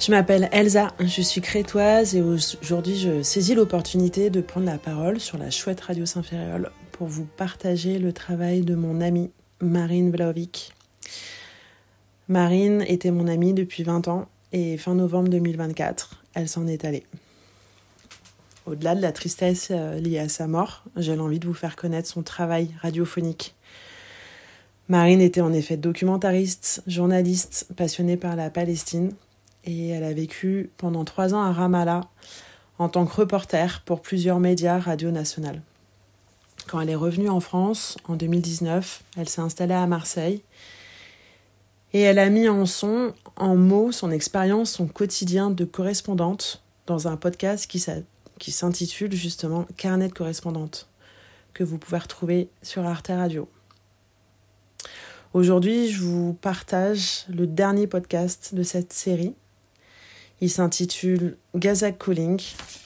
Je m'appelle Elsa, je suis crétoise et aujourd'hui je saisis l'opportunité de prendre la parole sur la chouette radio Saint-Ferréol pour vous partager le travail de mon amie Marine Vlahovic. Marine était mon amie depuis 20 ans et fin novembre 2024, elle s'en est allée. Au-delà de la tristesse liée à sa mort, j'ai l'envie de vous faire connaître son travail radiophonique. Marine était en effet documentariste, journaliste, passionnée par la Palestine. Et elle a vécu pendant 3 ans à Ramallah en tant que reporter pour plusieurs médias radio nationales. Quand elle est revenue en France, en 2019, elle s'est installée à Marseille et elle a mis en mots, son expérience, son quotidien de correspondante dans un podcast qui s'intitule justement « Carnet de correspondante » que vous pouvez retrouver sur Arte Radio. Aujourd'hui, je vous partage le dernier podcast de cette série. Il s'intitule « Gaza Calling »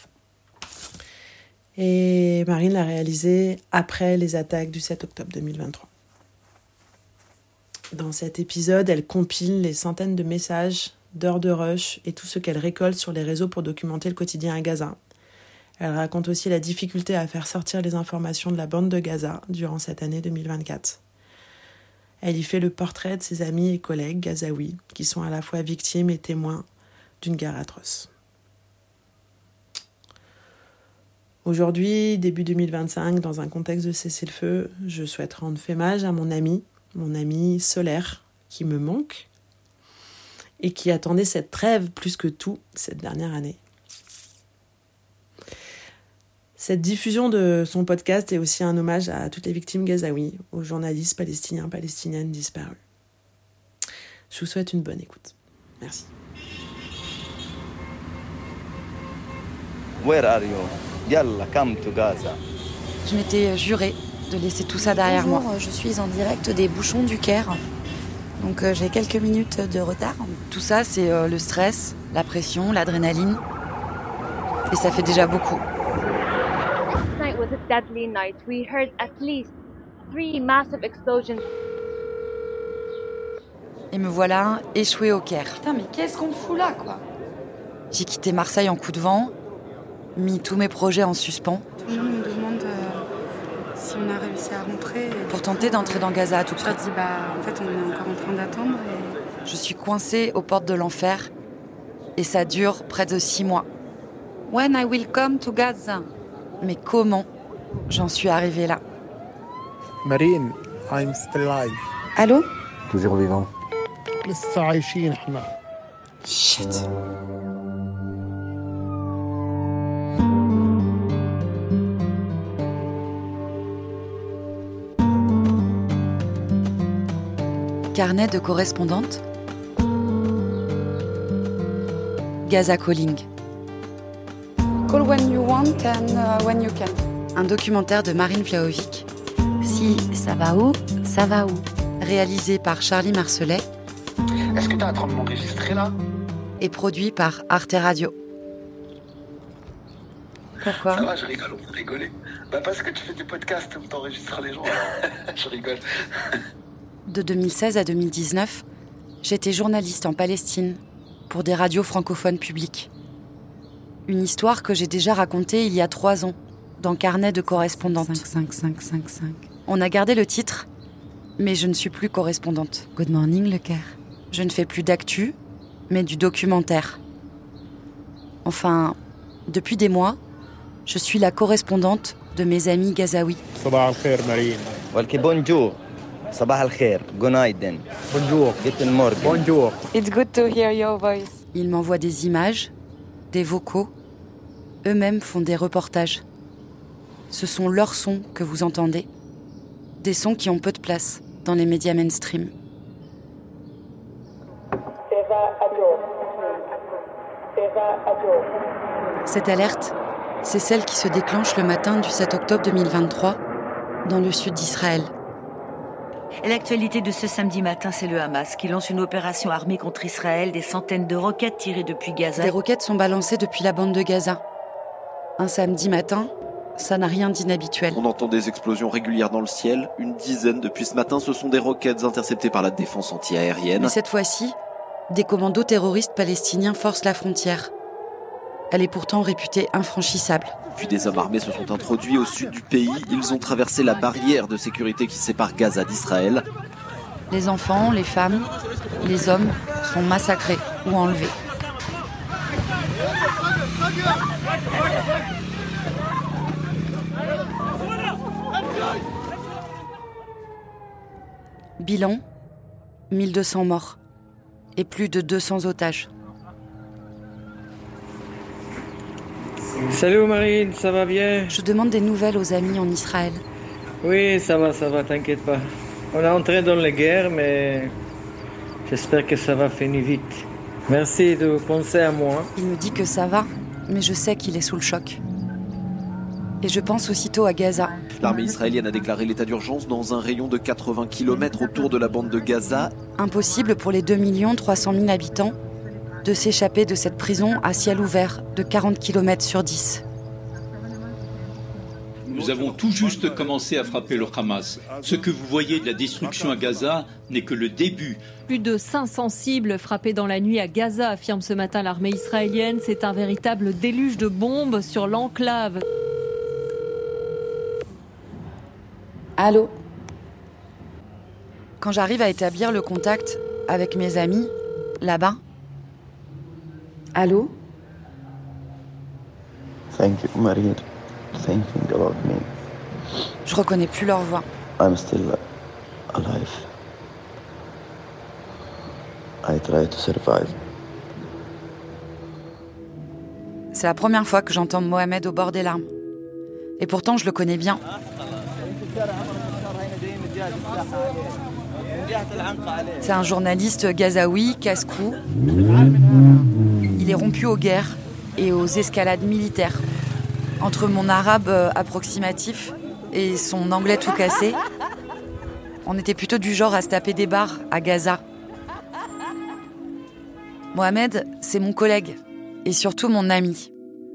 et Marine l'a réalisé après les attaques du 7 octobre 2023. Dans cet épisode, elle compile les centaines de messages, d'heures de rush et tout ce qu'elle récolte sur les réseaux pour documenter le quotidien à Gaza. Elle raconte aussi la difficulté à faire sortir les informations de la bande de Gaza durant cette année 2024. Elle y fait le portrait de ses amis et collègues gazaouis qui sont à la fois victimes et témoins d'une guerre atroce. Aujourd'hui, début 2025, dans un contexte de cessez-le-feu, je souhaite rendre hommage à mon ami Solaire, qui me manque et qui attendait cette trêve plus que tout cette dernière année. Cette diffusion de son podcast est aussi un hommage à toutes les victimes gazaouis, aux journalistes palestiniens, palestiniennes disparus. Je vous souhaite une bonne écoute. Merci. Where are you? Yalla, come to Gaza. Je m'étais juré de laisser tout ça derrière moi. Je suis en direct des bouchons du Caire. Donc j'ai quelques minutes de retard. Tout ça, c'est le stress, la pression, l'adrénaline. Et ça fait déjà beaucoup. Last night was a deadly night. We heard at least 3 massive explosions. Et me voilà échouée au Caire. Putain, mais qu'est-ce qu'on fout là, quoi? J'ai quitté Marseille en coup de vent, mis tous mes projets en suspens. Tout le monde me demande si on a réussi à rentrer. Pour tenter d'entrer dans Gaza à tout prix. Je leur dis, en fait, on est encore en train d'attendre. Je suis coincée aux portes de l'enfer et ça dure près de 6 mois. When I will come to Gaza. Mais comment j'en suis arrivée là? Marine, I'm still alive. Allô? Toujours vivant. لسه عايشين احنا. Shit. Carnet de correspondante. Gaza Calling. Call when you want and when you can. Un documentaire de Marine Vlahovic. Si ça va où, ça va où? Réalisé par Charlie Marcelet. Est-ce que t'es en train de m'enregistrer là? Et produit par Arte Radio. Pourquoi? Ça va, je rigole, on peut rigoler. Parce que tu fais des podcasts où t'enregistres les gens, alors je rigole. De 2016 à 2019, j'étais journaliste en Palestine pour des radios francophones publiques. Une histoire que j'ai déjà racontée il y a 3 ans, dans Carnet de correspondante. 5. On a gardé le titre, mais je ne suis plus correspondante. Good morning, le Caire. Je ne fais plus d'actu, mais du documentaire. Enfin, depuis des mois, je suis la correspondante de mes amis gazaouis. صباح الخير Marine. Walki bonjour. Sabah al-khair. Gonaiden. Bonjour. Guten Morgen. Bonjour. It's good to hear your voice. Ils m'envoient des images, des vocaux. Eux-mêmes font des reportages. Ce sont leurs sons que vous entendez. Des sons qui ont peu de place dans les médias mainstream. Cette alerte, c'est celle qui se déclenche le matin du 7 octobre 2023 dans le sud d'Israël. Et l'actualité de ce samedi matin, c'est le Hamas qui lance une opération armée contre Israël. Des centaines de roquettes tirées depuis Gaza. Des roquettes sont balancées depuis la bande de Gaza. Un samedi matin, ça n'a rien d'inhabituel. On entend des explosions régulières dans le ciel. Une dizaine depuis ce matin, ce sont des roquettes interceptées par la défense anti-aérienne. Mais cette fois-ci, des commandos terroristes palestiniens forcent la frontière. Elle est pourtant réputée infranchissable. Puis des hommes armés se sont introduits au sud du pays. Ils ont traversé la barrière de sécurité qui sépare Gaza d'Israël. Les enfants, les femmes, les hommes sont massacrés ou enlevés. Bilan, 1200 morts et plus de 200 otages. Salut Marine, ça va bien? Je demande des nouvelles aux amis en Israël. Oui, ça va, t'inquiète pas. On est entré dans la guerre, mais j'espère que ça va finir vite. Merci de penser à moi. Il me dit que ça va, mais je sais qu'il est sous le choc. Et je pense aussitôt à Gaza. L'armée israélienne a déclaré l'état d'urgence dans un rayon de 80 km autour de la bande de Gaza. Impossible pour les 2 300 000 habitants de s'échapper de cette prison à ciel ouvert de 40 km sur 10. Nous avons tout juste commencé à frapper le Hamas. Ce que vous voyez de la destruction à Gaza n'est que le début. Plus de 500 cibles frappées dans la nuit à Gaza, affirme ce matin l'armée israélienne. C'est un véritable déluge de bombes sur l'enclave. Allô ? Quand j'arrive à établir le contact avec mes amis, là-bas. Allô ? Thank you, Maria. Thinking about me. Je reconnais plus leur voix. I'm still alive. I try to survive. C'est la première fois que j'entends Mohamed au bord des larmes. Et pourtant, je le connais bien. C'est un journaliste gazaoui, casse-cou. Il est rompu aux guerres et aux escalades militaires. Entre mon arabe approximatif et son anglais tout cassé, on était plutôt du genre à se taper des barres à Gaza. Mohamed, c'est mon collègue et surtout mon ami.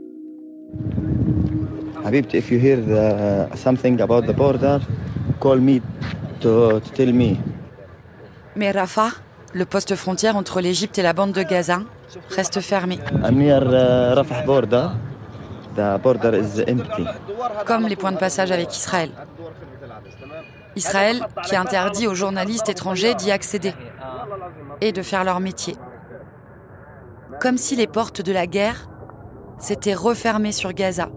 Habibti, if you hear something about the border, call me to tell me. Mais Rafah, le poste frontière entre l'Égypte et la bande de Gaza, reste fermé. I'm near Rafah border. The border is empty. Comme les points de passage avec Israël. Israël qui interdit aux journalistes étrangers d'y accéder et de faire leur métier. Comme si les portes de la guerre s'étaient refermées sur Gaza.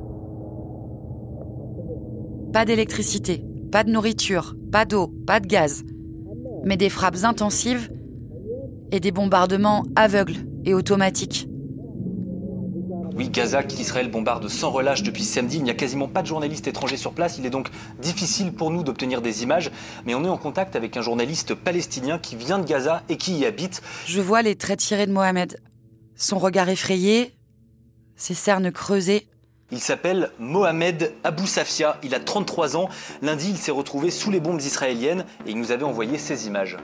Pas d'électricité, pas de nourriture, pas d'eau, pas de gaz, mais des frappes intensives et des bombardements aveugles et automatiques. Oui, Gaza qu'Israël bombarde sans relâche depuis samedi. Il n'y a quasiment pas de journalistes étrangers sur place. Il est donc difficile pour nous d'obtenir des images. Mais on est en contact avec un journaliste palestinien qui vient de Gaza et qui y habite. Je vois les traits tirés de Mohamed. Son regard effrayé, ses cernes creusées. Il s'appelle Mohamed Abou Safia. Il a 33 ans. Lundi, il s'est retrouvé sous les bombes israéliennes et il nous avait envoyé ces images.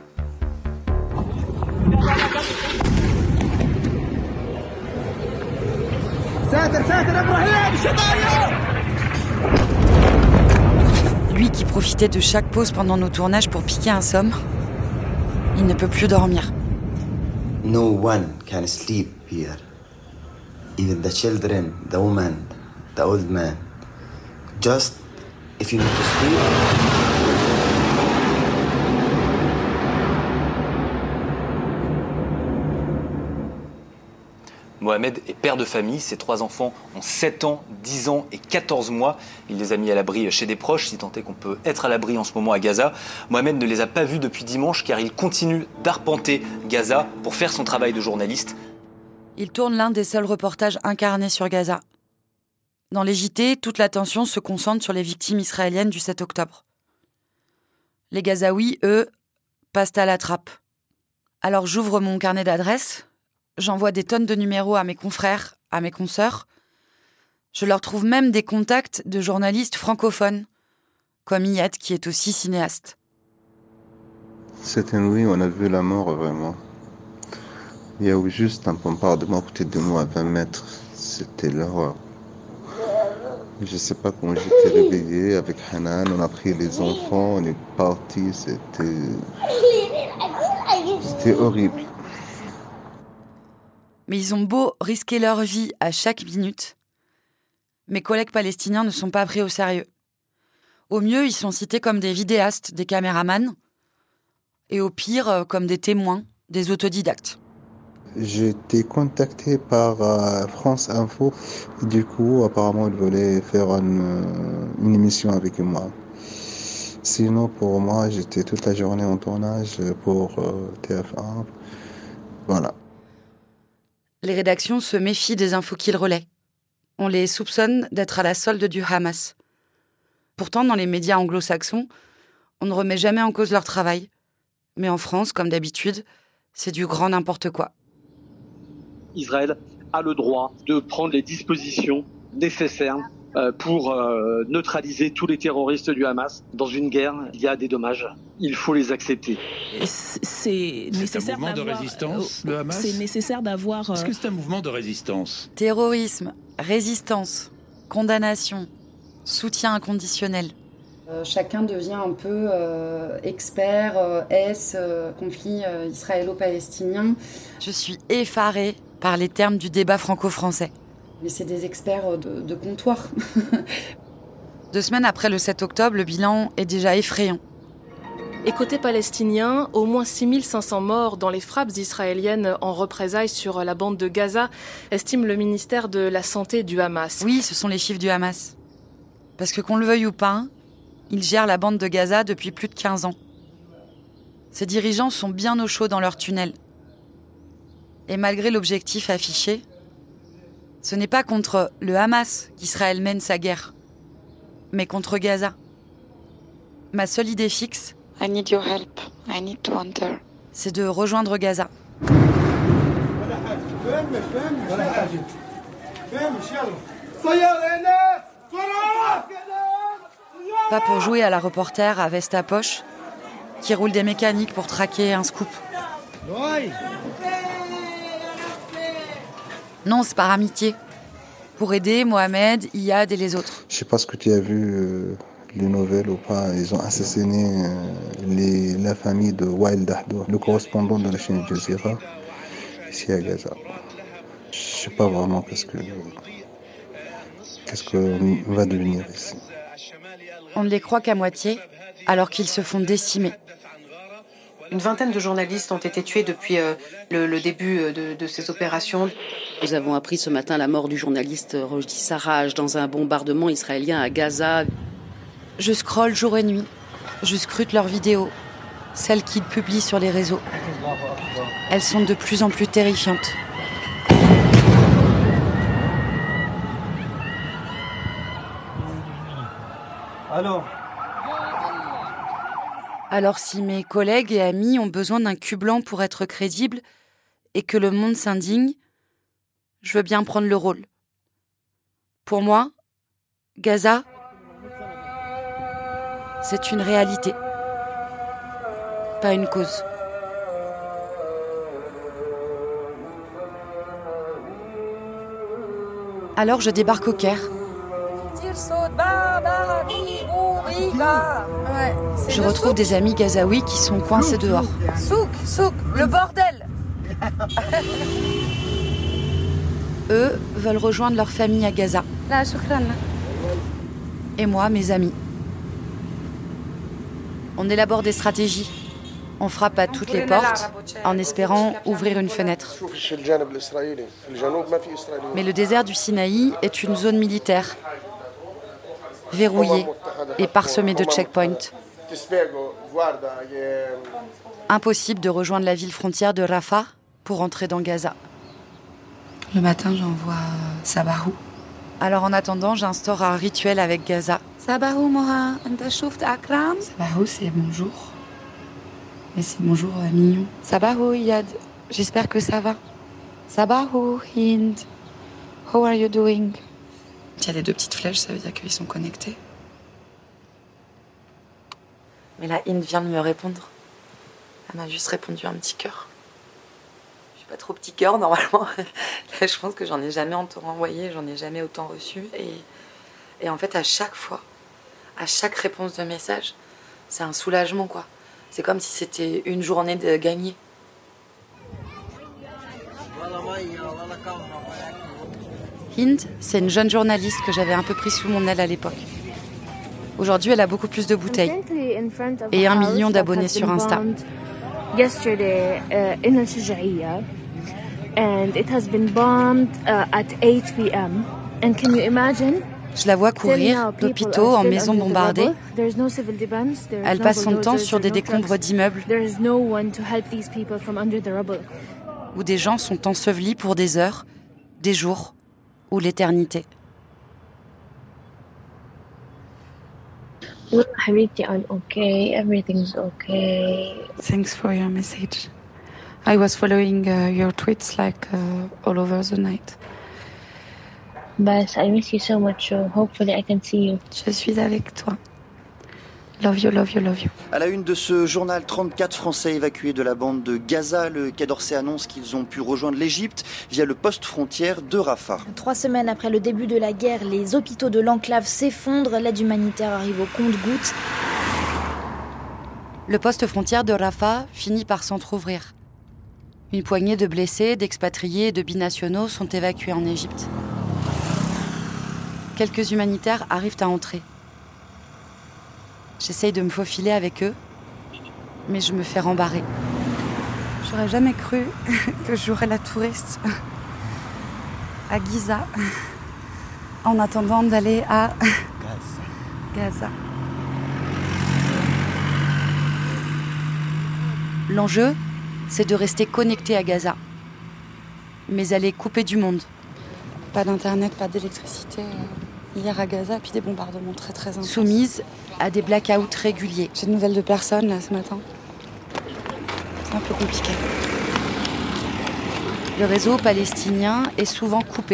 Lui qui profitait de chaque pause pendant nos tournages pour piquer un somme, il ne peut plus dormir. No one can sleep here. Even the children, the woman, the old man. Just if you need to sleep. Mohamed est père de famille, ses 3 enfants ont 7 ans, 10 ans et 14 mois. Il les a mis à l'abri chez des proches, si tant est qu'on peut être à l'abri en ce moment à Gaza. Mohamed ne les a pas vus depuis dimanche car il continue d'arpenter Gaza pour faire son travail de journaliste. Il tourne l'un des seuls reportages incarnés sur Gaza. Dans les JT, toute l'attention se concentre sur les victimes israéliennes du 7 octobre. Les Gazaouis, eux, passent à la trappe. Alors j'ouvre mon carnet d'adresses. J'envoie des tonnes de numéros à mes confrères, à mes consoeurs. Je leur trouve même des contacts de journalistes francophones, comme Iyad, qui est aussi cinéaste. Cette nuit, on a vu la mort, vraiment. Il y a eu juste un bombardement à côté de nous à 20 mètres. C'était l'horreur. Je ne sais pas comment j'étais réveillé avec Hanan. On a pris les enfants, on est parti. C'était horrible. Mais ils ont beau risquer leur vie à chaque minute, mes collègues palestiniens ne sont pas pris au sérieux. Au mieux, ils sont cités comme des vidéastes, des caméramans, et au pire, comme des témoins, des autodidactes. J'ai été contacté par France Info. Du coup, apparemment, ils voulaient faire une émission avec moi. Sinon, pour moi, j'étais toute la journée en tournage pour TF1. Voilà. Les rédactions se méfient des infos qu'ils relaient. On les soupçonne d'être à la solde du Hamas. Pourtant, dans les médias anglo-saxons, on ne remet jamais en cause leur travail. Mais en France, comme d'habitude, c'est du grand n'importe quoi. Israël a le droit de prendre les dispositions nécessaires pour neutraliser tous les terroristes du Hamas. Dans une guerre, il y a des dommages. Il faut les accepter. C'est un mouvement de résistance, le Hamas ? C'est nécessaire d'avoir... Est-ce que c'est un mouvement de résistance ? Terrorisme, résistance, condamnation, soutien inconditionnel. Chacun devient un peu expert, conflit israélo-palestinien. Je suis effarée par les termes du débat franco-français. Mais c'est des experts de comptoir. 2 semaines après le 7 octobre, le bilan est déjà effrayant. Et côté palestinien, au moins 6500 morts dans les frappes israéliennes en représailles sur la bande de Gaza, estime le ministère de la Santé du Hamas. Oui, ce sont les chiffres du Hamas. Parce que qu'on le veuille ou pas, ils gèrent la bande de Gaza depuis plus de 15 ans. Ces dirigeants sont bien au chaud dans leur tunnel. Et malgré l'objectif affiché, ce n'est pas contre le Hamas qu'Israël mène sa guerre, mais contre Gaza. Ma seule idée fixe, I need your help. I need to enter. C'est de rejoindre Gaza. Pas pour jouer à la reporter à veste à poche qui roule des mécaniques pour traquer un scoop. Non, c'est par amitié. Pour aider Mohamed, Iyad et les autres. Je sais pas ce que tu as vu les nouvelles ou pas. Ils ont assassiné la famille de Wael Dahdour, le correspondant de la chaîne Al Jazeera, ici à Gaza. Je sais pas vraiment qu'est-ce qu'on va devenir ici. On ne les croit qu'à moitié, alors qu'ils se font décimer. Une vingtaine de journalistes ont été tués depuis le début de ces opérations. Nous avons appris ce matin la mort du journaliste Rojdi Sarraj dans un bombardement israélien à Gaza. Je scrolle jour et nuit. Je scrute leurs vidéos, celles qu'ils publient sur les réseaux. Elles sont de plus en plus terrifiantes. Alors si mes collègues et amis ont besoin d'un cul blanc pour être crédibles et que le monde s'indigne, je veux bien prendre le rôle. Pour moi, Gaza, c'est une réalité, pas une cause. Alors je débarque au Caire. Je retrouve des amis gazaouis qui sont coincés dehors. Souk, le bordel. Eux veulent rejoindre leur famille à Gaza. Et moi, mes amis. On élabore des stratégies. On frappe à toutes les portes en espérant ouvrir une fenêtre. Mais le désert du Sinaï est une zone militaire, verrouillée et parsemée de checkpoints. Impossible de rejoindre la ville frontière de Rafah pour entrer dans Gaza. Le matin, j'envoie Sabahou. Alors en attendant, j'instaure un rituel avec Gaza. Sabahou, Moha, anta shouft Akram. Sabahou, c'est bonjour. Mais c'est bonjour mignon. Sabahou, Iyad. J'espère que ça va. Sabahou, Hind. How are you doing? Il y a les 2 petites flèches, ça veut dire qu'ils sont connectés. Mais là, Hind vient de me répondre. Elle m'a juste répondu un petit cœur. Je suis pas trop petit cœur, normalement. Là, je pense que j'en ai jamais autant envoyé, j'en ai jamais autant reçu. Et en fait, à chaque fois, à chaque réponse de message, c'est un soulagement, quoi. C'est comme si c'était une journée de gagner. Hind, c'est une jeune journaliste que j'avais un peu pris sous mon aile à l'époque. Aujourd'hui, elle a beaucoup plus de bouteilles et 1 million d'abonnés sur Insta. Yesterday in Al-Shuja'iyya, and it has been bombed at 8 p.m. And can you imagine? Je la vois courir d'hôpitaux en maisons bombardées. Elle passe son temps sur des décombres d'immeubles où des gens sont ensevelis pour des heures, des jours ou l'éternité. حبيبتي, I'm okay. Everything's okay. Thanks for your message. I was following your tweets all over the night. But I miss you so much, so hopefully I can see you. Je suis avec toi. Love you, love you, love you. À la une de ce journal, 34 Français évacués de la bande de Gaza. Le Quai d'Orsay annonce qu'ils ont pu rejoindre l'Égypte via le poste frontière de Rafah. 3 semaines après le début de la guerre, les hôpitaux de l'enclave s'effondrent. L'aide humanitaire arrive au compte-gouttes. Le poste frontière de Rafah finit par s'entrouvrir. Une poignée de blessés, d'expatriés et de binationaux sont évacués en Égypte. Quelques humanitaires arrivent à entrer. J'essaye de me faufiler avec eux, mais je me fais rembarrer. J'aurais jamais cru que je jouerais la touriste à Giza en attendant d'aller à Gaza. L'enjeu, c'est de rester connecté à Gaza. Mais elle est coupée du monde. Pas d'internet, pas d'électricité. Hier à Gaza, puis des bombardements très très intenses. Soumise à des blackouts réguliers. J'ai de nouvelles de personne là ce matin. C'est un peu compliqué. Le réseau palestinien est souvent coupé.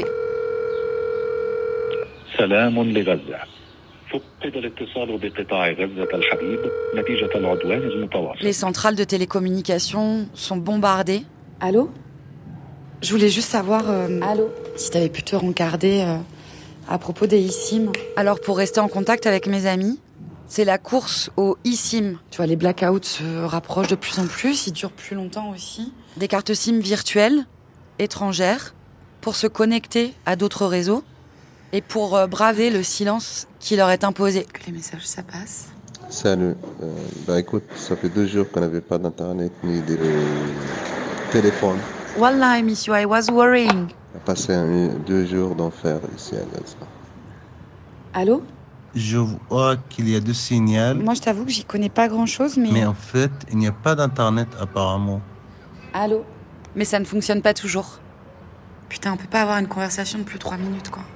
Les centrales de télécommunications sont bombardées. Allô ? Je voulais juste savoir Allô ? Si t'avais pu te rencarder à propos des eSIM. Alors pour rester en contact avec mes amis, c'est la course aux eSIM. Tu vois, les blackouts se rapprochent de plus en plus, ils durent plus longtemps aussi. Des cartes SIM virtuelles, étrangères, pour se connecter à d'autres réseaux et pour braver le silence qui leur est imposé. Que les messages, ça passe. Salut. Écoute, ça fait 2 jours qu'on n'avait pas d'internet ni de téléphone. Wallah, I miss you, I was worrying. On a passé 2 jours d'enfer ici à Gaza. Allô ? Je vois qu'il y a 2 signaux. Moi, je t'avoue que j'y connais pas grand-chose, mais... Mais en fait, il n'y a pas d'internet apparemment. Allô ? Mais ça ne fonctionne pas toujours. Putain, on peut pas avoir une conversation de plus de 3 minutes, quoi.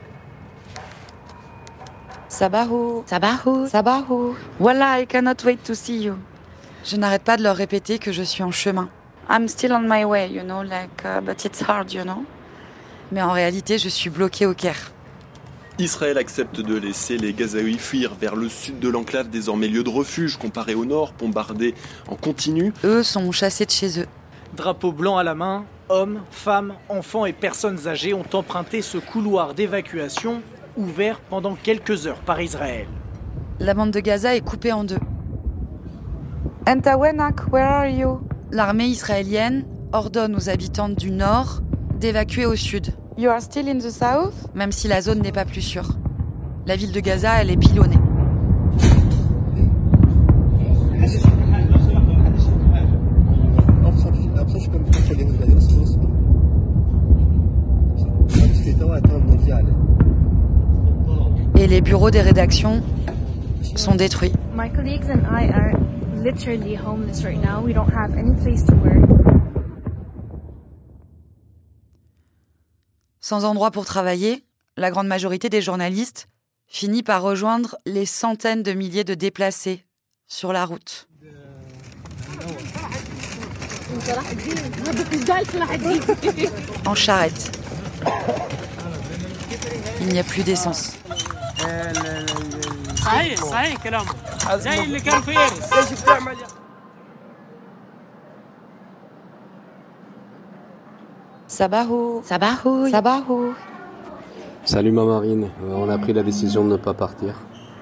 Sabahou, Sabahou, Sabahou. Wallah, I cannot wait to see you. Je n'arrête pas de leur répéter que je suis en chemin. I'm still on my way, but it's hard, Mais en réalité, je suis bloquée au Caire. Israël accepte de laisser les Gazaouis fuir vers le sud de l'enclave, désormais lieu de refuge, comparé au nord, bombardé en continu. Eux sont chassés de chez eux. Drapeau blanc à la main, hommes, femmes, enfants et personnes âgées ont emprunté ce couloir d'évacuation ouvert pendant quelques heures par Israël. La bande de Gaza est coupée en 2. Antawenak, where are you? L'armée israélienne ordonne aux habitants du nord d'évacuer au sud. You are still in the south? Même si la zone n'est pas plus sûre. La ville de Gaza, elle est pilonnée. Et les bureaux des rédactions sont détruits. My colleagues and I are literally homeless right now. We don't have any place to work. Sans endroit pour travailler, la grande majorité des journalistes finit par rejoindre les centaines de milliers de déplacés sur la route. En charrette. Il n'y a plus d'essence. Sabahou, Sabahou, Sabahou. Salut ma Marine, on a pris la décision de ne pas partir.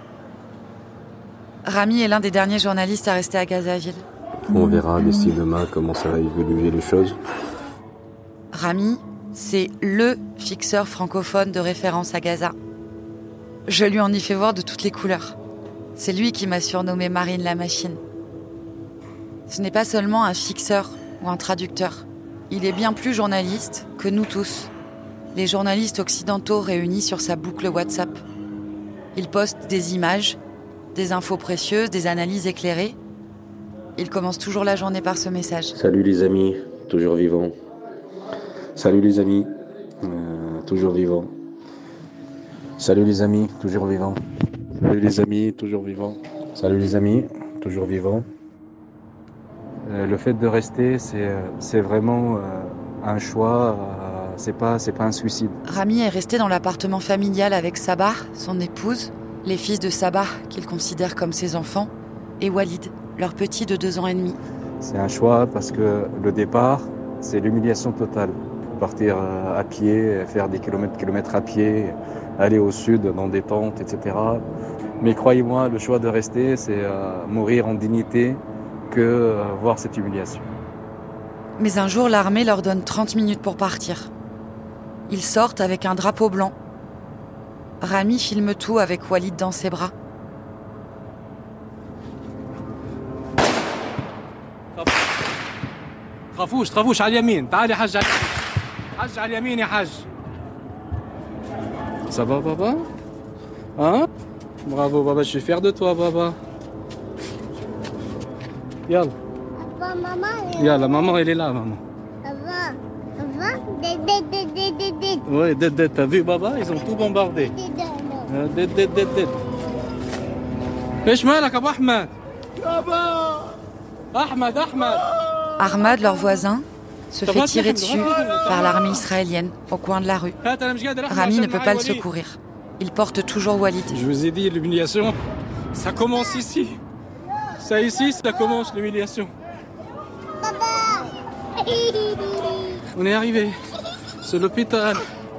Rami est l'un des derniers journalistes à rester à Gazaville. On verra d'ici demain comment ça va évoluer les choses. Rami, C'est LE fixeur francophone de référence à Gaza. Je lui en ai fait voir de toutes les couleurs. C'est lui qui m'a surnommée Marine la Machine. Ce n'est pas seulement un fixeur ou un traducteur. Il est bien plus journaliste que nous tous, les journalistes occidentaux réunis sur sa boucle WhatsApp. Il poste des images, des infos précieuses, des analyses éclairées. Il commence toujours la journée par ce message. Salut les amis, toujours vivant. Salut les amis, toujours vivant. Salut les amis, toujours vivant. Salut les amis, toujours vivant. Salut les amis, toujours vivant. Le fait de rester, c'est vraiment un choix, c'est pas un suicide. Rami est resté dans l'appartement familial avec Sabah, son épouse, les fils de Sabah qu'il considère comme ses enfants, et Walid, leur petit de 2 ans et demi. C'est un choix parce que le départ, c'est l'humiliation totale. Partir à pied, faire des kilomètres à pied, aller au sud dans des tentes, etc. Mais croyez-moi, le choix de rester, c'est mourir en dignité que voir cette humiliation. Mais un jour, l'armée leur donne 30 minutes pour partir. Ils sortent avec un drapeau blanc. Rami filme tout avec Walid dans ses bras. تخافوش على اليمين تعالي حج على اليمين يا حج. Ça va papa? Hein? Bravo papa, je suis fier de toi papa. Yalla. Yalla, maman elle est là maman. Ouais, Ded, t'as vu papa? Ils ont tout bombardé. Ded. ايش مالك ابو احمد؟ احمد Ahmad, leur voisin, se fait tirer dessus par l'armée israélienne au coin de la rue. Rami ne peut pas le secourir. Il porte toujours Walid. Je vous ai dit, l'humiliation, ça commence ici. Ça commence l'humiliation. On est arrivé. C'est l'hôpital.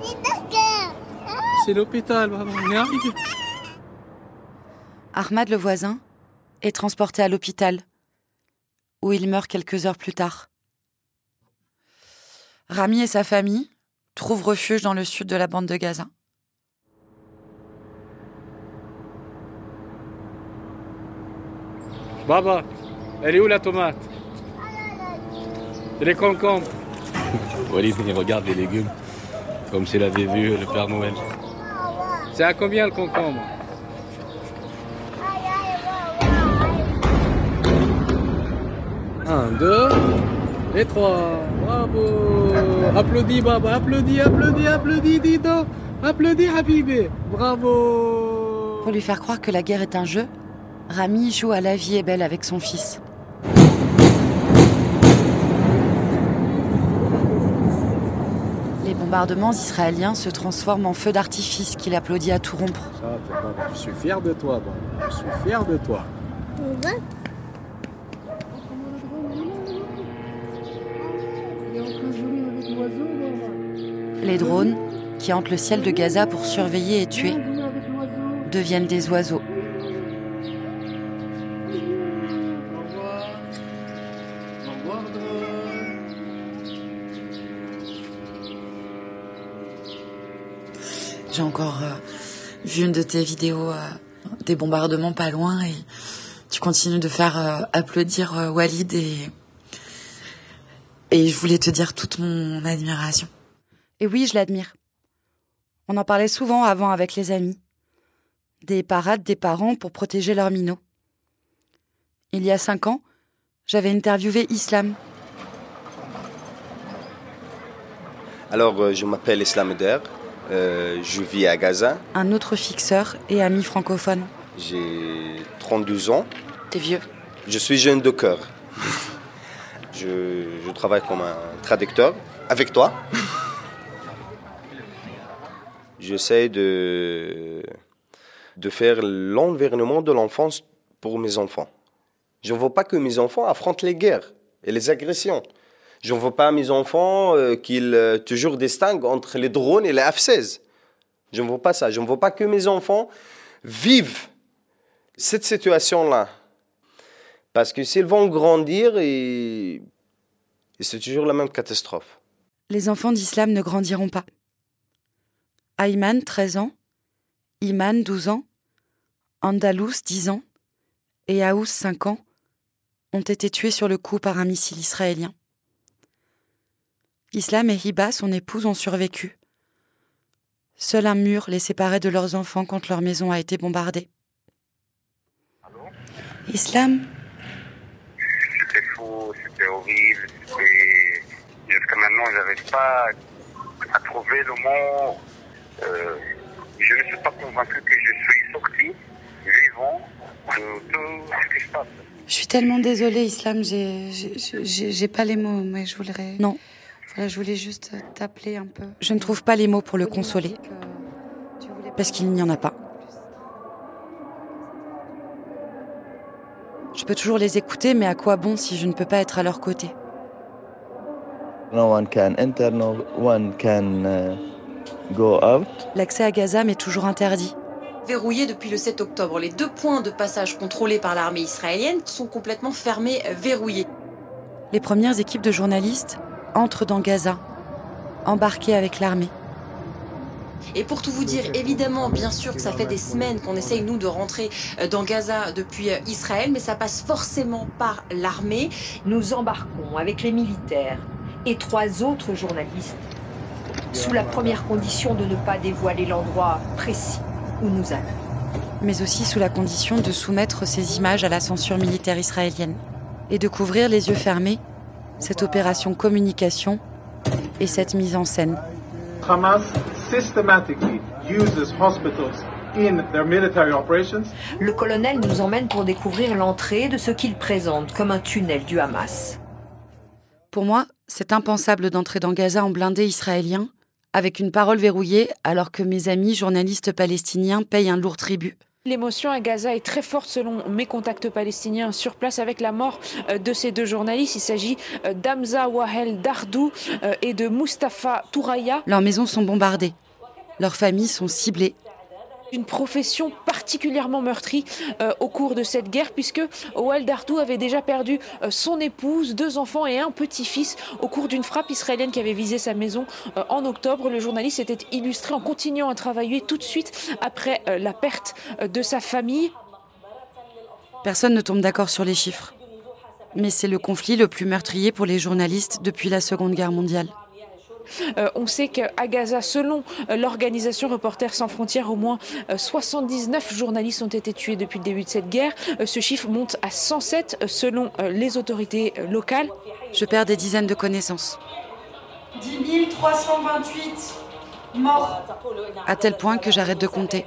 C'est l'hôpital, maman. On est arrivé. Ahmad, le voisin, est transporté à l'hôpital, où il meurt quelques heures plus tard. Rami et sa famille trouvent refuge dans le sud de la bande de Gaza. Baba, elle est où la tomate? Et les concombres? Walid, il regarde les légumes, comme s'il avait vu le Père Noël. C'est à combien le concombre? 1, 2 et 3. Bravo. Applaudis Baba, applaudis Dido. Applaudis Habibé. Bravo. Pour lui faire croire que la guerre est un jeu, Rami joue à La vie est belle avec son fils. Les bombardements israéliens se transforment en feux d'artifice qu'il applaudit à tout rompre. Je suis fier de toi, Baba. Je suis fier de toi. Les drones, qui hantent le ciel de Gaza pour surveiller et tuer, deviennent des oiseaux. J'ai encore vu une de tes vidéos des bombardements pas loin et tu continues de faire applaudir Walid et je voulais te dire toute mon admiration. Et oui, je l'admire. On en parlait souvent avant avec les amis. Des parades des parents pour protéger leurs minots. Il y a 5 ans, j'avais interviewé Islam. Alors, je m'appelle Islam Eder, je vis à Gaza. Un autre fixeur et ami francophone. J'ai 32 ans. T'es vieux. Je suis jeune de cœur. Je travaille comme un traducteur avec toi. J'essaie de faire l'environnement de l'enfance pour mes enfants. Je ne veux pas que mes enfants affrontent les guerres et les agressions. Je ne veux pas mes enfants qu'ils toujours distinguent entre les drones et les F-16. Je ne veux pas ça. Je ne veux pas que mes enfants vivent cette situation-là. Parce que s'ils vont grandir, et c'est toujours la même catastrophe. Les enfants d'Islam ne grandiront pas. Ayman, 13 ans, Iman, 12 ans, Andalous, 10 ans, et Aous, 5 ans, ont été tués sur le coup par un missile israélien. Islam et Hiba, son épouse, ont survécu. Seul un mur les séparait de leurs enfants quand leur maison a été bombardée. Islam? C'était fou, c'était horrible, jusqu'à maintenant, je n'arrive pas à trouver le mot. Je ne suis pas convaincu que je suis sorti, vivant, de tout ce qui se passe. Je suis tellement désolée, Islam, j'ai pas les mots, mais je voudrais... Non. Voilà, je voulais juste t'appeler un peu. Je ne trouve pas les mots pour le consoler, parce qu'il n'y en a pas. Je peux toujours les écouter, mais à quoi bon si je ne peux pas être à leur côté? No one can enter, no one can go out. L'accès à Gaza m'est toujours interdit. Verrouillés depuis le 7 octobre, les 2 points de passage contrôlés par l'armée israélienne sont complètement fermés, verrouillés. Les premières équipes de journalistes entrent dans Gaza, embarquées avec l'armée. Et pour tout vous dire, évidemment, bien sûr que ça fait des semaines qu'on essaye, nous, de rentrer dans Gaza depuis Israël, mais ça passe forcément par l'armée. Nous embarquons avec les militaires et 3 autres journalistes, sous la première condition de ne pas dévoiler l'endroit précis où nous allons. Mais aussi sous la condition de soumettre ces images à la censure militaire israélienne et de couvrir les yeux fermés cette opération communication et cette mise en scène. Hamas systematically uses hospitals in their military operations. Le colonel nous emmène pour découvrir l'entrée de ce qu'il présente comme un tunnel du Hamas. Pour moi, c'est impensable d'entrer dans Gaza en blindé israélien, avec une parole verrouillée, alors que mes amis journalistes palestiniens payent un lourd tribut. L'émotion à Gaza est très forte selon mes contacts palestiniens sur place avec la mort de ces 2 journalistes. Il s'agit d'Hamza Wahel Dardou et de Mustafa Touraya. Leurs maisons sont bombardées, leurs familles sont ciblées. Une profession particulièrement meurtrie au cours de cette guerre, puisque Wahel Dardou avait déjà perdu son épouse, 2 enfants et un petit-fils au cours d'une frappe israélienne qui avait visé sa maison en octobre. Le journaliste s'était illustré en continuant à travailler tout de suite après la perte de sa famille. Personne ne tombe d'accord sur les chiffres. Mais c'est le conflit le plus meurtrier pour les journalistes depuis la Seconde Guerre mondiale. On sait qu'à Gaza, selon l'organisation Reporters sans frontières, au moins 79 journalistes ont été tués depuis le début de cette guerre. Ce chiffre monte à 107 selon les autorités locales. Je perds des dizaines de connaissances. 10 328 morts. À tel point que j'arrête de compter.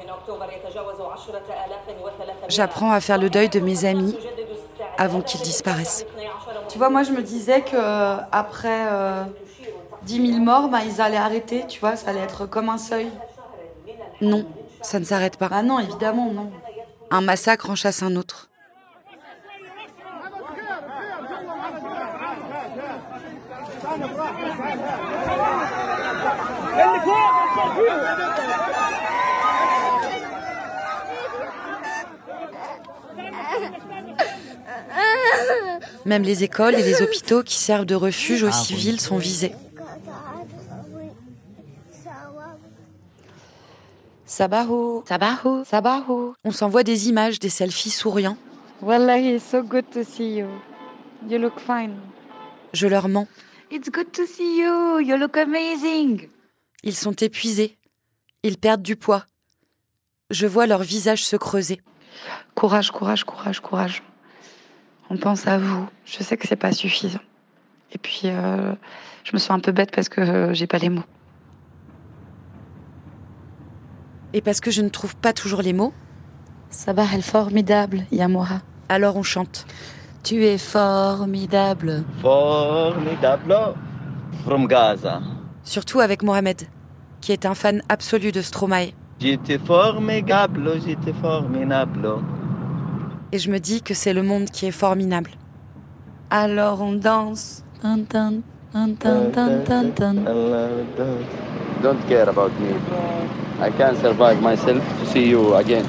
J'apprends à faire le deuil de mes amis avant qu'ils disparaissent. Tu vois, moi je me disais qu'après 10 000 morts, ils allaient arrêter, tu vois, ça allait être comme un seuil. Non, ça ne s'arrête pas. Ah non, évidemment, non. Un massacre en chasse un autre. Même les écoles et les hôpitaux qui servent de refuge aux civils sont visés. Sabahou, sabahou, sabahou. On s'envoie des images, des selfies souriants. Wallahi, it's so good to see you. You look fine. Je leur mens. It's good to see you. You look amazing. Ils sont épuisés. Ils perdent du poids. Je vois leur visage se creuser. Courage, courage, courage, courage. On pense à vous. Je sais que c'est pas suffisant. Et puis, je me sens un peu bête parce que j'ai pas les mots. Et parce que je ne trouve pas toujours les mots. Sabah est formidable, Yamoura. Alors on chante. Tu es formidable. Formidable. From Gaza. Surtout avec Mohamed, qui est un fan absolu de Stromae. J'étais formidable, j'étais formidable. Et je me dis que c'est le monde qui est formidable. Alors on danse. Tan, tan, tan, tan, tan, tan, tan. Don't care about me. I can't survive myself to see you again.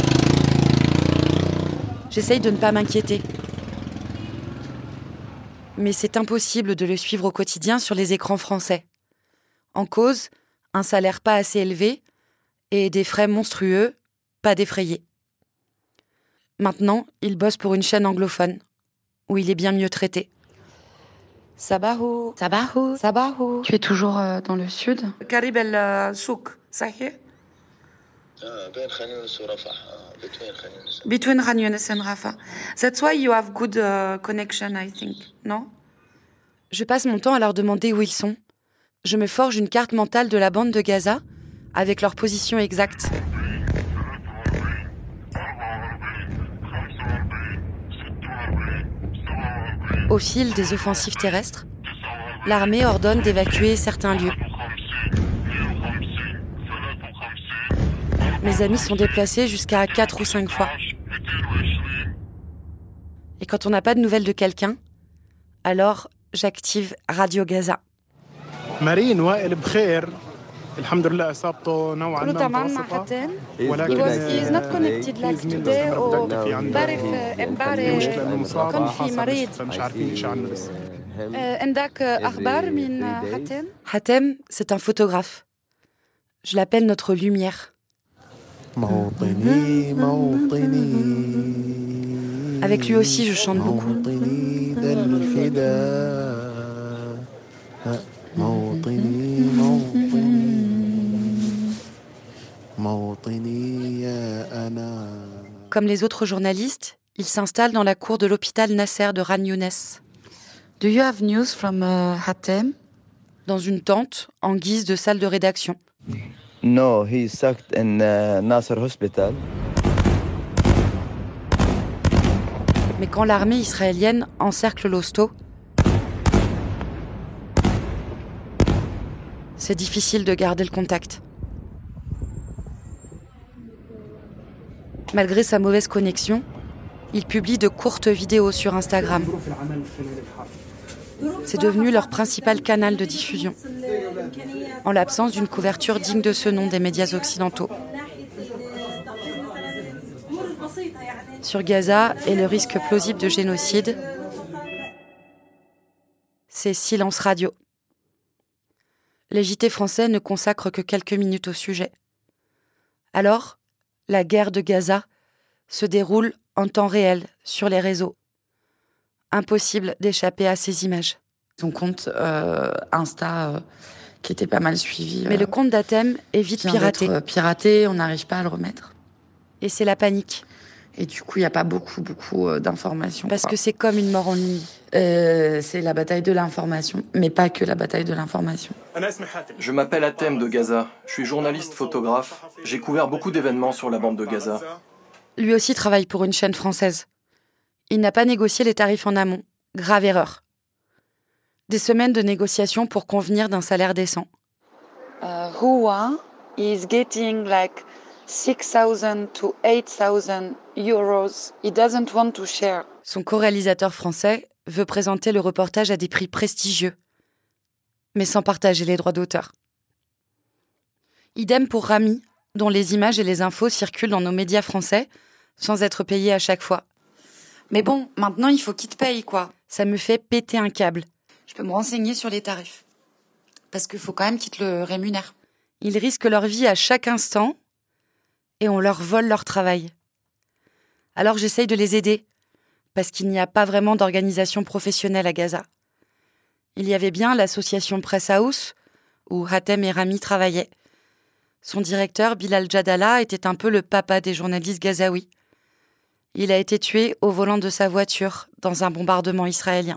J'essaye de ne pas m'inquiéter. Mais c'est impossible de le suivre au quotidien sur les écrans français. En cause, un salaire pas assez élevé et des frais monstrueux, pas défrayés. Maintenant, il bosse pour une chaîne anglophone, où il est bien mieux traité. Sabahou. Sabahou. Sabahou. Tu es toujours dans le sud? Qarib al-souk, sahih? Between Khan Younis and Rafah. That's why you have good connection, I think, non? Je passe mon temps à leur demander où ils sont. Je me forge une carte mentale de la bande de Gaza, avec leur position exacte. Au fil des offensives terrestres, l'armée ordonne d'évacuer certains lieux. Mes amis sont déplacés jusqu'à 4 ou 5 fois. Et quand on n'a pas de nouvelles de quelqu'un, alors j'active Radio Gaza. مارين وائل بخير الحمد لله اصابته نوعا ما متوسطه ولكن is not connected like today or امبارح كان في مريض. مش عارفين ايش عنه لسه. عندك اخبار من حاتم؟ Hatem, c'est un photographe. Je l'appelle notre lumière. Avec lui aussi, je chante beaucoup. Comme les autres journalistes, il s'installe dans la cour de l'hôpital Nasser de Khan Younis. Do you have news from Hatem? Dans une tente, en guise de salle de rédaction. No, he's sucked in Nasser Hospital. Mais quand l'armée israélienne encercle l'hosto, c'est difficile de garder le contact. Malgré sa mauvaise connexion, il publie de courtes vidéos sur Instagram. C'est devenu leur principal canal de diffusion, en l'absence d'une couverture digne de ce nom des médias occidentaux. Sur Gaza et le risque plausible de génocide, c'est silence radio. Les JT français ne consacrent que quelques minutes au sujet. Alors, la guerre de Gaza se déroule en temps réel sur les réseaux. Impossible d'échapper à ces images. Son compte Insta qui était pas mal suivi. Mais le compte d'Hatem est vite piraté. Piraté, on n'arrive pas à le remettre. Et c'est la panique. Et du coup, il n'y a pas beaucoup d'informations. Parce que c'est comme une mort en ligne. C'est la bataille de l'information, mais pas que la bataille de l'information. Je m'appelle Hatem de Gaza. Je suis journaliste photographe. J'ai couvert beaucoup d'événements sur la bande de Gaza. Lui aussi travaille pour une chaîne française. Il n'a pas négocié les tarifs en amont. Grave erreur. Des semaines de négociations pour convenir d'un salaire décent. Roua is getting like 6,000 to 8,000 euros. He doesn't want to share. Son co-réalisateur français veut présenter le reportage à des prix prestigieux, mais sans partager les droits d'auteur. Idem pour Rami, dont les images et les infos circulent dans nos médias français sans être payés à chaque fois. Mais bon, maintenant il faut qu'il te paye, quoi. Ça me fait péter un câble. Je peux me renseigner sur les tarifs. Parce qu'il faut quand même qu'ils te le rémunèrent. Ils risquent leur vie à chaque instant et on leur vole leur travail. Alors j'essaye de les aider, parce qu'il n'y a pas vraiment d'organisation professionnelle à Gaza. Il y avait bien l'association Press House, où Hatem et Rami travaillaient. Son directeur, Bilal Jadala, était un peu le papa des journalistes gazaouis. Il a été tué au volant de sa voiture dans un bombardement israélien.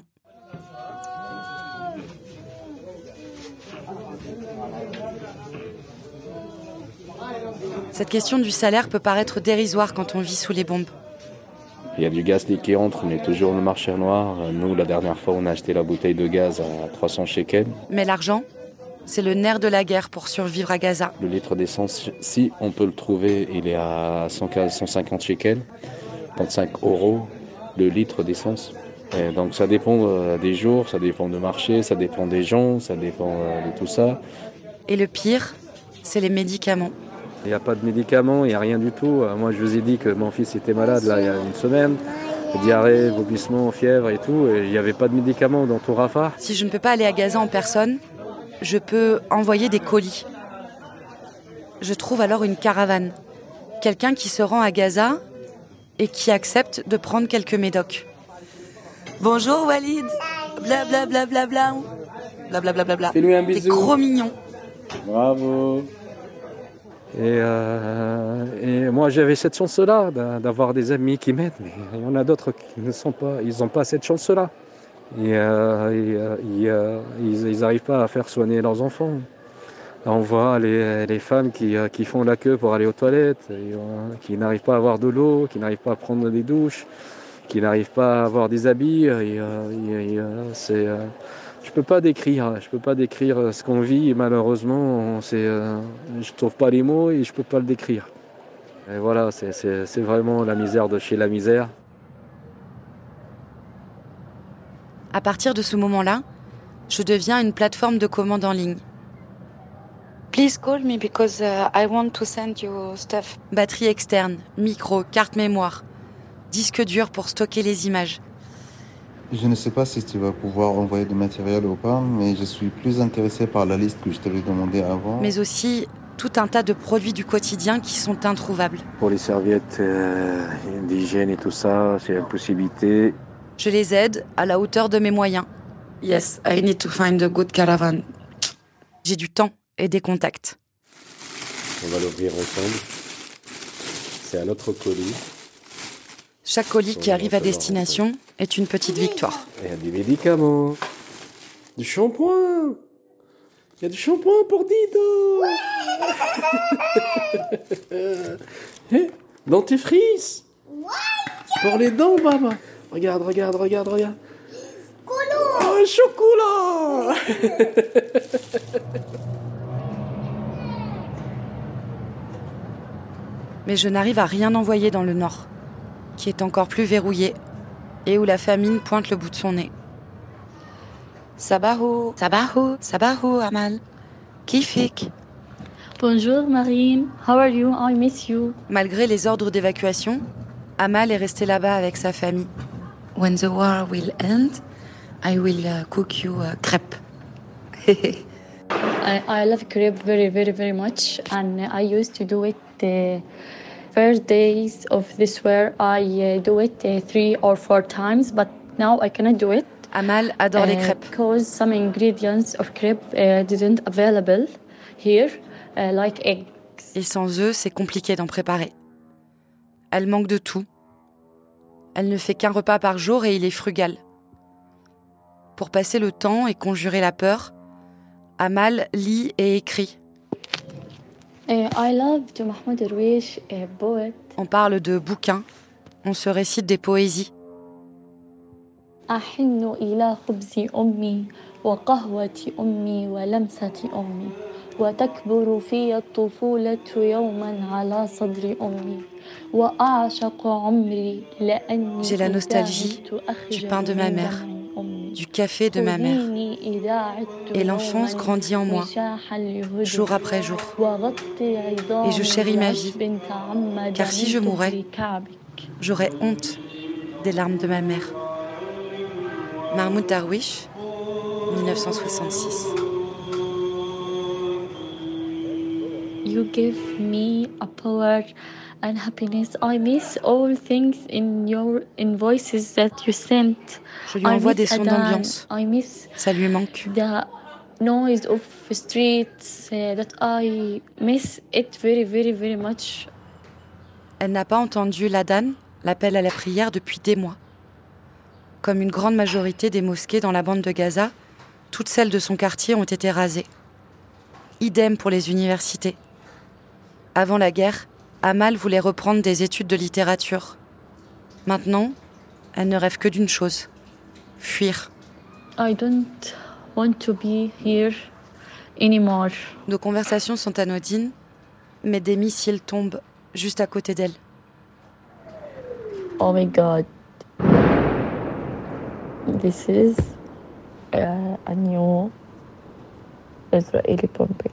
Cette question du salaire peut paraître dérisoire quand on vit sous les bombes. Il y a du gaz qui entre, mais toujours le marché noir. Nous, la dernière fois, on a acheté la bouteille de gaz à 300 shekels. Mais l'argent, c'est le nerf de la guerre pour survivre à Gaza. Le litre d'essence, si on peut le trouver, il est à 150 shekels, 35 € le litre d'essence. Et donc ça dépend des jours, ça dépend du marché, ça dépend des gens, ça dépend de tout ça. Et le pire, c'est les médicaments. Il n'y a pas de médicaments, il n'y a rien du tout. Moi, je vous ai dit que mon fils était malade là, il y a une semaine. diarrhée, vomissements, fièvre et tout, et il n'y avait pas de médicaments dans tout Rafah. Si je ne peux pas aller à Gaza en personne, je peux envoyer des colis. Je trouve alors une caravane. Quelqu'un qui se rend à Gaza et qui accepte de prendre quelques médocs. Bonjour Walid. Bla bla bla bla bla. Bla bla bla bla bla. Fais-lui un bisou. T'es trop mignon. Bravo. Et moi j'avais cette chance-là d'avoir des amis qui m'aident, mais il y en a d'autres qui ne sont pas, ils n'ont pas cette chance-là. Ils n'arrivent pas à faire soigner leurs enfants. On voit les femmes qui font la queue pour aller aux toilettes, qui n'arrivent pas à avoir de l'eau, qui n'arrivent pas à prendre des douches, qui n'arrivent pas à avoir des habits. Je peux pas décrire ce qu'on vit et malheureusement, je trouve pas les mots et je peux pas le décrire. Et voilà, c'est vraiment la misère de chez la misère. À partir de ce moment-là, je deviens une plateforme de commande en ligne. Please call me because I want to send you stuff. Batterie externe, micro, carte mémoire, disque dur pour stocker les images. Je ne sais pas si tu vas pouvoir envoyer du matériel ou pas, mais je suis plus intéressé par la liste que je t'avais demandé avant. Mais aussi tout un tas de produits du quotidien qui sont introuvables. Pour les serviettes d'hygiène et tout ça, c'est une possibilité. Je les aide à la hauteur de mes moyens. Yes, I need to find a good caravan. J'ai du temps et des contacts. On va l'ouvrir ensemble. C'est un autre colis. Chaque colis qui arrive à destination est une petite victoire. Il y a des médicaments, du shampoing. Il y a du shampoing pour Dido. Dentifrice. Pour les dents, Baba. Regarde. Oh, chocolat. Mais je n'arrive à rien envoyer dans le nord, qui est encore plus verrouillé et où la famine pointe le bout de son nez. Sabahou, Amal. Kifik. Bonjour Marine, how are you? I miss you. Malgré les ordres d'évacuation, Amal est restée là-bas avec sa famille. When the war will end, I will cook you crêpes. I love crepe very, very, very much, and I used to do it the first days of this war. I do it 3 or 4 times, but now I cannot do it. Amal adore les crêpes. Because some ingredients of crepe didn't available here, like eggs. Et sans eux, c'est compliqué d'en préparer. Elle manque de tout. Elle ne fait qu'un repas par jour et il est frugal. Pour passer le temps et conjurer la peur, Amal lit et écrit. I love Mahmoud Darwish, a poet. On parle de bouquins, on se récite des poésies. أحن إلى خبز أمي وقهوة أمي ولمسة أمي وتكبر في الطفولة يوما على صدر أمي وأعشق عمري لأني J'ai la nostalgie du pain de ma mère, du café de ma mère. Et l'enfance grandit en moi, jour après jour. Et je chéris ma vie, car si je mourais, j'aurais honte des larmes de ma mère. Mahmoud Darwish, 1966. You give me a power and happiness. I miss all things in voices that you sent. Je lui envoie des sons d'ambiance. Ça lui manque. The noise of streets that I miss it very, very, very much. Elle n'a pas entendu l'adhan, l'appel à la prière, depuis des mois. Comme une grande majorité des mosquées dans la bande de Gaza, toutes celles de son quartier ont été rasées. Idem pour les universités. Avant la guerre, Amal voulait reprendre des études de littérature. Maintenant, elle ne rêve que d'une chose, fuir. I don't want to be here anymore. Nos conversations sont anodines, mais des missiles tombent juste à côté d'elle. Oh my God. This is a new Israeli bombing.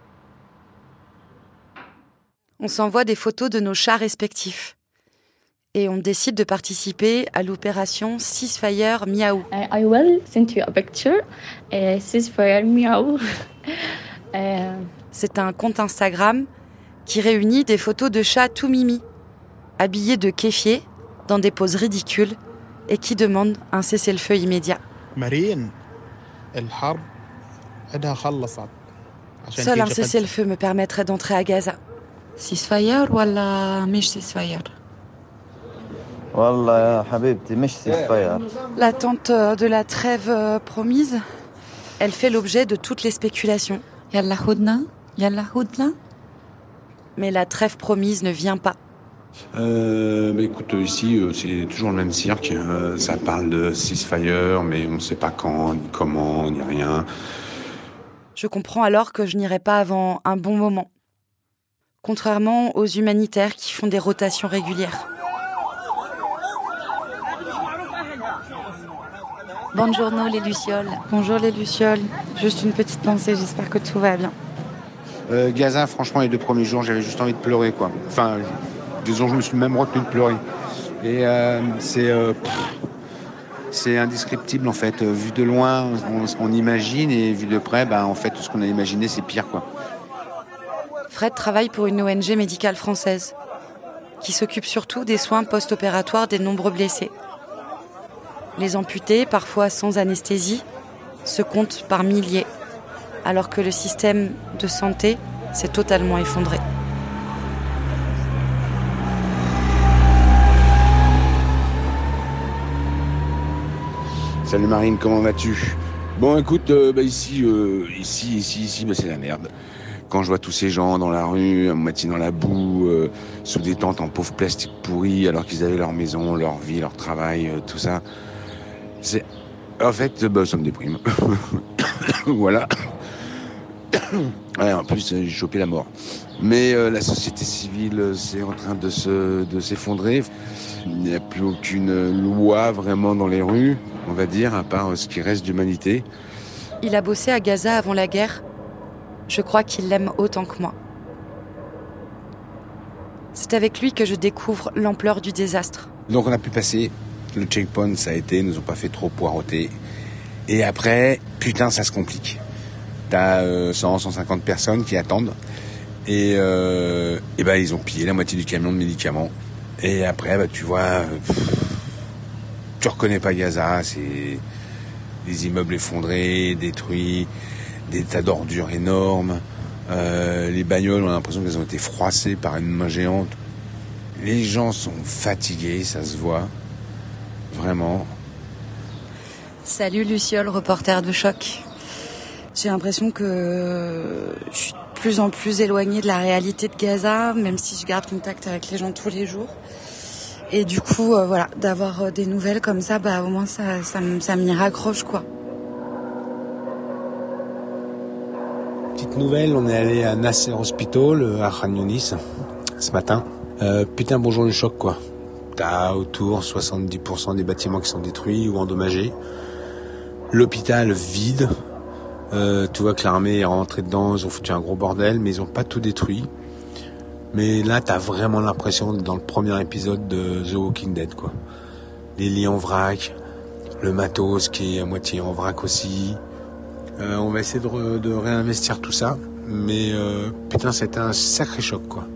On s'envoie des photos de nos chats respectifs. Et on décide de participer à l'opération Ceasefire Miaou. I will send you a picture. Ceasefire Miaou. C'est un compte Instagram qui réunit des photos de chats tout mimi, habillés de kéfier, dans des poses ridicules, et qui demandent un cessez-le-feu immédiat. Seul un cessez-le-feu me permettrait d'entrer à Gaza. Ceasefire ou مش ceasefire? L'attente de la trêve promise. Elle fait l'objet de toutes les spéculations. Yalla houdna, yalla houdna. Mais la trêve promise ne vient pas. Écoute, ici, c'est toujours le même cirque. Ça parle de ceasefire, mais on ne sait pas quand, ni comment, ni rien. Je comprends alors que je n'irai pas avant un bon moment. Contrairement aux humanitaires qui font des rotations régulières. Bonjour les lucioles. Bonjour les lucioles. Juste une petite pensée, j'espère que tout va bien. Gaza, franchement, les 2 premiers jours, j'avais juste envie de pleurer, quoi. Enfin, disons, je me suis même retenu de pleurer. Et c'est indescriptible, en fait. Vu de loin, on imagine, et vu de près, en fait, tout ce qu'on a imaginé, c'est pire, quoi. Fred travaille pour une ONG médicale française, qui s'occupe surtout des soins post-opératoires des nombreux blessés. Les amputés, parfois sans anesthésie, se comptent par milliers, alors que le système de santé s'est totalement effondré. Salut Marine, comment vas-tu? Bon, écoute, ici, c'est la merde. Quand je vois tous ces gens dans la rue, à moitié dans la boue, sous des tentes en pauvre plastique pourri, alors qu'ils avaient leur maison, leur vie, leur travail, tout ça, en fait, ça me déprime. Voilà. Ouais, en plus, j'ai chopé la mort. Mais la société civile, c'est en train de s'effondrer. Il n'y a plus aucune loi vraiment dans les rues, on va dire, à part ce qui reste d'humanité. Il a bossé à Gaza avant la guerre. Je crois qu'il l'aime autant que moi. C'est avec lui que je découvre l'ampleur du désastre. Donc on a pu passer. Le checkpoint, ça a été, ils nous ont pas fait trop poireauter. Et après, putain, ça se complique. T'as 150 personnes qui attendent. Et ils ont pillé la moitié du camion de médicaments. Et après, tu vois, tu reconnais pas Gaza, c'est des immeubles effondrés, détruits, des tas d'ordures énormes. Les bagnoles, on a l'impression qu'elles ont été froissées par une main géante. Les gens sont fatigués, ça se voit. Vraiment. Salut Luciole, reporter de choc. J'ai l'impression que je suis de plus en plus éloignée de la réalité de Gaza, même si je garde contact avec les gens tous les jours. Et du coup, d'avoir des nouvelles comme ça, au moins ça m'y raccroche, quoi. Petite nouvelle, on est allé à Nasser Hospital, à Khan Younis, ce matin. Putain, bonjour le choc, quoi. T'as autour 70% des bâtiments qui sont détruits ou endommagés. L'hôpital vide. Tu vois que l'armée est rentrée dedans, ils ont foutu un gros bordel, mais ils ont pas tout détruit. Mais là, t'as vraiment l'impression d'être dans le premier épisode de The Walking Dead, quoi. Les lits en vrac, le matos qui est à moitié en vrac aussi. On va essayer de réinvestir tout ça, mais putain, c'était un sacré choc, quoi.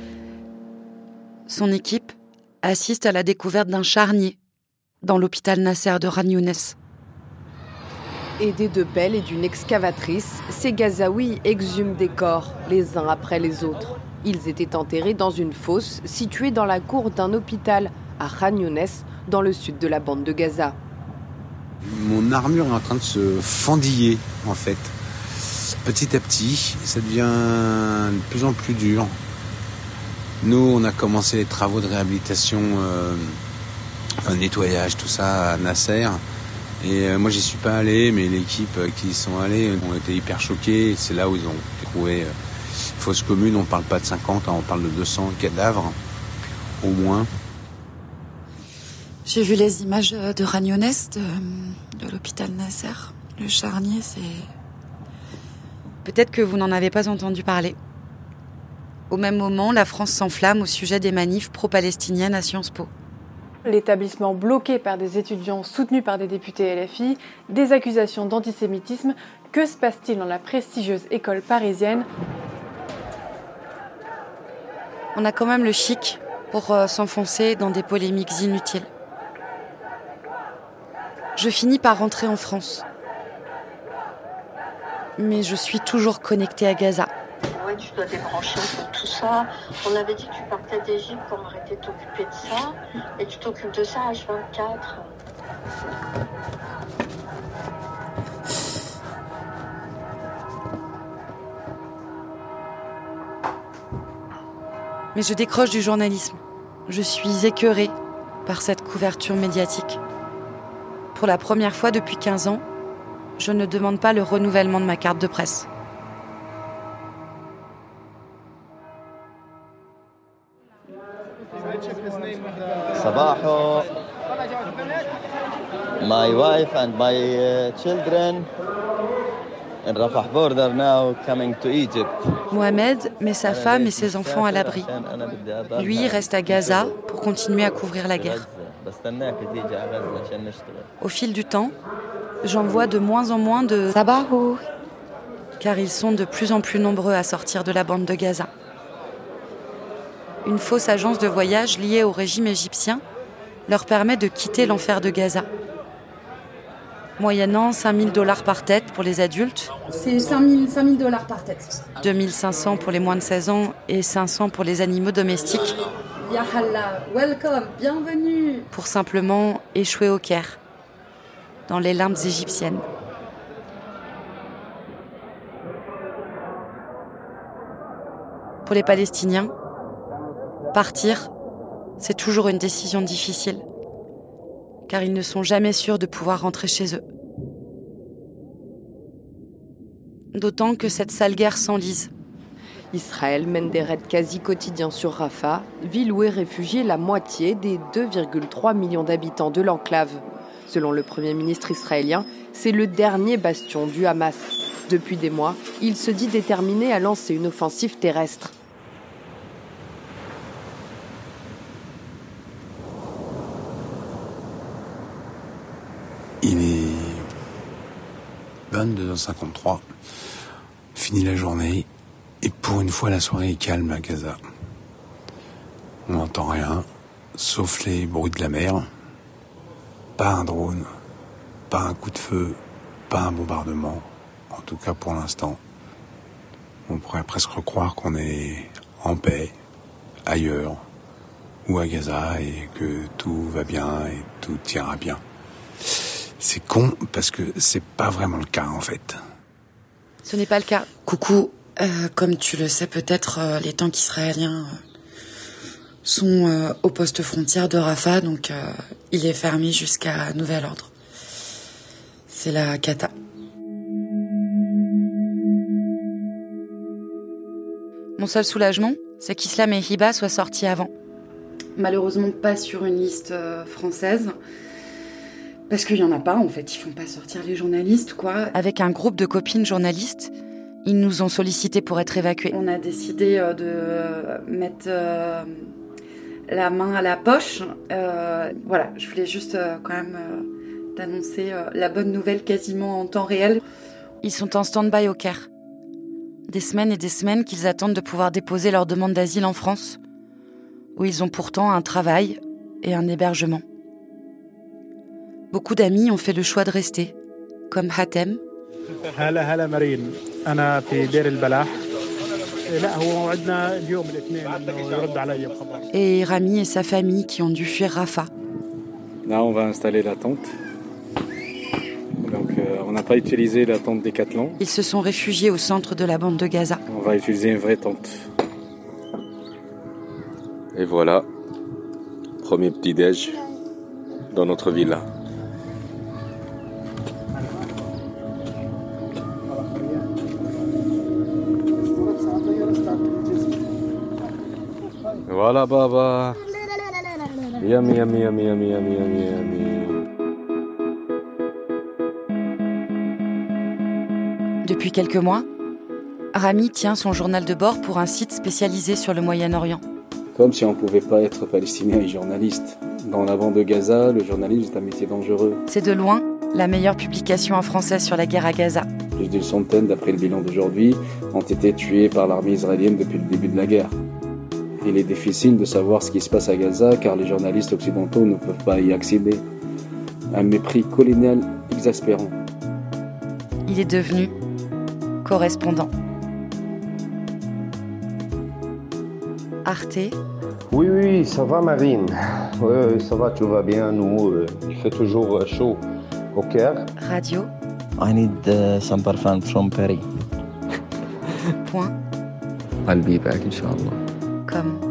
Son équipe assiste à la découverte d'un charnier dans l'hôpital Nasser de Khan Younis. Aidés de pelles et d'une excavatrice, ces Gazaouis exhument des corps, les uns après les autres. Ils étaient enterrés dans une fosse située dans la cour d'un hôpital à Khan Younis, dans le sud de la bande de Gaza. Mon armure est en train de se fendiller, en fait. Petit à petit, ça devient de plus en plus dur. Nous, on a commencé les travaux de réhabilitation, nettoyage, tout ça, à Nasser. Et moi, j'y suis pas allé, mais l'équipe qui y sont allés ont été hyper choqués. C'est là où ils ont trouvé fosse commune. On parle pas de 50, on parle de 200 cadavres, au moins. J'ai vu les images de Khan Younis, de l'hôpital Nasser. Le charnier, c'est... Peut-être que vous n'en avez pas entendu parler. Au même moment, la France s'enflamme au sujet des manifs pro-palestiniennes à Sciences Po. L'établissement bloqué par des étudiants soutenus par des députés LFI, des accusations d'antisémitisme. Que se passe-t-il dans la prestigieuse école parisienne ? On a quand même le chic pour s'enfoncer dans des polémiques inutiles. Je finis par rentrer en France. Mais je suis toujours connectée à Gaza. Ouais, tu dois débrancher pour tout ça. On avait dit que tu partais d'Égypte pour arrêter de t'occuper de ça. Et tu t'occupes de ça H24. Mais je décroche du journalisme. Je suis écœurée par cette couverture médiatique. Pour la première fois depuis 15 ans, je ne demande pas le renouvellement de ma carte de presse. Sabaho. My wife and my children in Rafah border now coming to Egypt. Mohamed met sa femme et ses enfants à l'abri. Lui reste à Gaza pour continuer à couvrir la guerre. Au fil du temps, j'en vois de moins en moins de Sabaho, car ils sont de plus en plus nombreux à sortir de la bande de Gaza. Une fausse agence de voyage liée au régime égyptien leur permet de quitter l'enfer de Gaza. Moyennant $5 000 par tête pour les adultes. C'est $5 000 par tête. 2 500 pour les moins de 16 ans et 500 pour les animaux domestiques. Yahalla, welcome, bienvenue. Pour simplement échouer au Caire, dans les limbes égyptiennes. Pour les Palestiniens, partir, c'est toujours une décision difficile, car ils ne sont jamais sûrs de pouvoir rentrer chez eux. D'autant que cette sale guerre s'enlise. Israël mène des raids quasi quotidiens sur Rafah, ville où est réfugiée la moitié des 2,3 millions d'habitants de l'enclave. Selon le Premier ministre israélien, c'est le dernier bastion du Hamas. Depuis des mois, il se dit déterminé à lancer une offensive terrestre. Il est 22h53, fini la journée, et pour une fois la soirée est calme à Gaza. On n'entend rien, sauf les bruits de la mer. Pas un drone, pas un coup de feu, pas un bombardement, en tout cas pour l'instant. On pourrait presque croire qu'on est en paix, ailleurs, ou à Gaza, et que tout va bien et tout ira bien. C'est con parce que c'est pas vraiment le cas en fait. Ce n'est pas le cas. Coucou, comme tu le sais peut-être, les tanks israéliens sont au poste frontière de Rafah, donc il est fermé jusqu'à nouvel ordre. C'est la cata. Mon seul soulagement, c'est qu'Islam et Hiba soient sortis avant. Malheureusement pas sur une liste française. Parce qu'il n'y en a pas, en fait. Ils font pas sortir les journalistes, quoi. Avec un groupe de copines journalistes, ils nous ont sollicités pour être évacués. On a décidé de mettre la main à la poche. Voilà, je voulais juste quand même t'annoncer la bonne nouvelle quasiment en temps réel. Ils sont en stand-by au Caire. Des semaines et des semaines qu'ils attendent de pouvoir déposer leur demande d'asile en France, où ils ont pourtant un travail et un hébergement. Beaucoup d'amis ont fait le choix de rester, comme Hatem. Et Rami et sa famille qui ont dû fuir Rafah. Là, on va installer la tente. Donc, on n'a pas utilisé la tente Décathlon. Ils se sont réfugiés au centre de la bande de Gaza. On va utiliser une vraie tente. Et voilà, premier petit-déj dans notre villa. Voilà, Baba. Yummy, yummy, yummy, yummy, yummy, yummy, yummy. Depuis quelques mois, Rami tient son journal de bord pour un site spécialisé sur le Moyen-Orient. Comme si on ne pouvait pas être palestinien et journaliste. Dans la bande de Gaza, le journalisme est un métier dangereux. C'est de loin la meilleure publication en français sur la guerre à Gaza. Plus d'une centaine, d'après le bilan d'aujourd'hui, ont été tués par l'armée israélienne depuis le début de la guerre. Il est difficile de savoir ce qui se passe à Gaza car les journalistes occidentaux ne peuvent pas y accéder. Un mépris colonial exaspérant. Il est devenu correspondant. Arte. Oui, ça va Marine. Oui, ça va, tout va bien. Nous, il fait toujours chaud au Caire. Radio. I need some parfum from Paris. Point. I'll be back, Inch'Allah. Comme.